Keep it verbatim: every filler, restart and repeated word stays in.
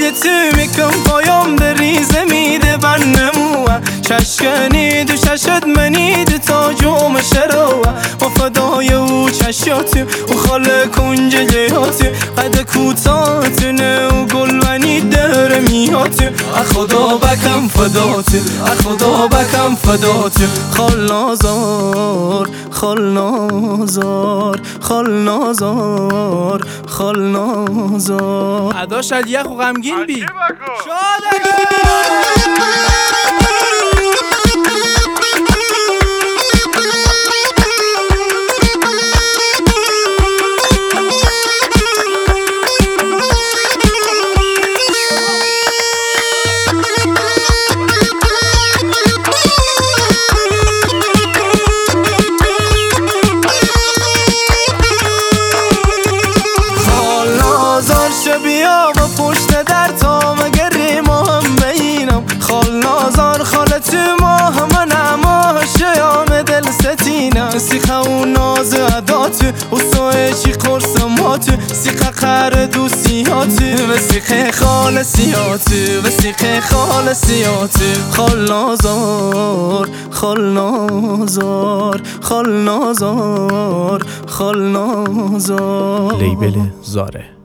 tu میکن پایم بریزه میده بر نموه چشکنی دو چشت منید تا جوم شروه و فدای او چشاتی و خاله کنج لیاتی قد کوتاتونه و گلونی در میاتی خدا بکم فداتی خدا بکم فداتی خال نازار خال نازار خال نازار خال نازار ادا شلیخ و غمگین بی شاد بیا و پشت در تا مگر ریما هم بینم خال نازار خالت ما همه نما شیام دل ستینم سیخه و ناز عدات و سوه چی قرصمات سیخه قر دوسیات و سیخه خال سیات و سیخه خال سیات خال نازار خال نازار خال نازار خال نازار لیبل زاره.